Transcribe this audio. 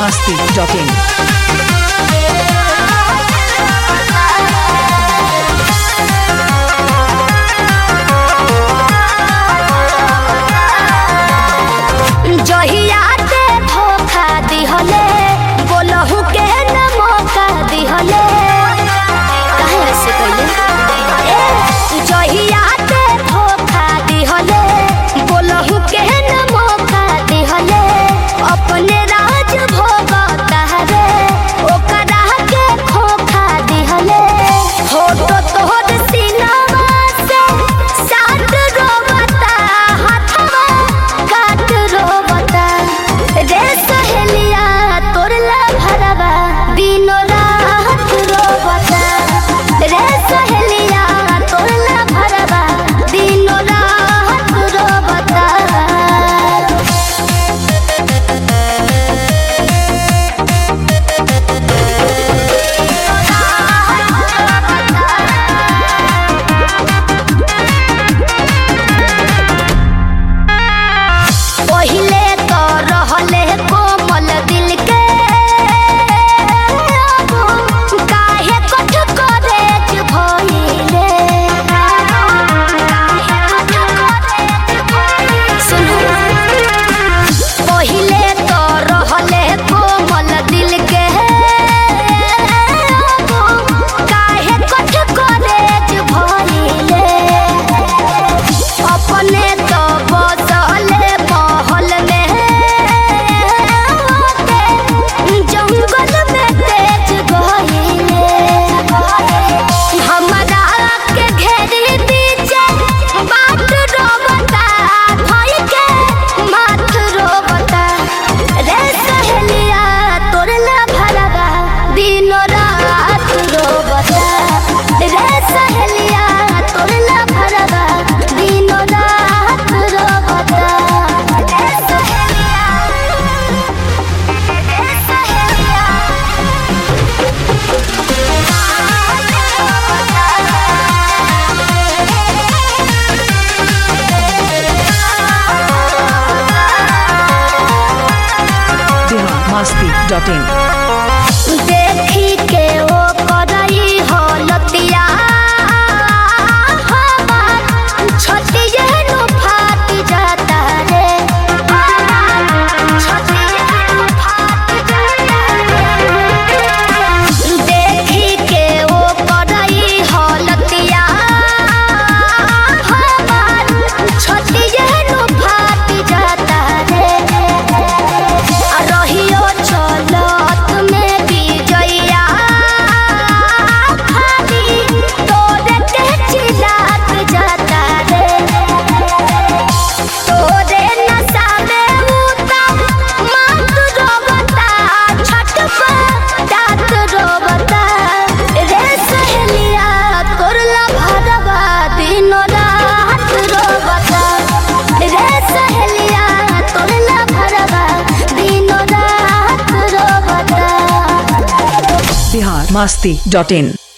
biharmasti.in जहियाते धोखा दिहले बोलहु के न मौका दिहले काहे ऐसे कइले जहियाते धोखा दिहले बोलहु के न मौका दिहले अपने राज भोगता रे ओकरा के खोखा दिहले हो तो तोहर सिनावा से साथ रोवता हाथवा काट रोवता रे सहेलिया तोरला भरवा दिनो रात रोवता रे सहेलिया तोरला भरवा दिनो रात रोवता पहिले तो रहले कोमल दिल के अब काहे कठ करे भइले सुनो पहिले तो रहले कोमल दिल के अब काहे कठ करे भइले अपने तो बसले महल में जंगल में तेज गइले हमरा के घेरी दीजे बात रोबता भई के माथ रोबता रे सहेलिया तोरला भरवा दिनो रात रोबता रे सहेलिया तोरला भरवा दिनो रात रोबता रे सहेलिया biharmasti.in देखी के ओ करई हलतिया हमार छतिये नु फाट जाता रे छतिये नु फाट जाता रे देखी के ओ करई हलतिया हमार छतिये नु फाट जाता रे रहियो चलत में विजया खाली तोरे के चिल्लात जाता रे तोरे नशा में उता मात रोबता छटपटात रोबता रे सहेलिया तोरला भरवा दिनो रात रोबता रे सहेलिया तोरला भरवा दिनो रात रोबता biharmasti.in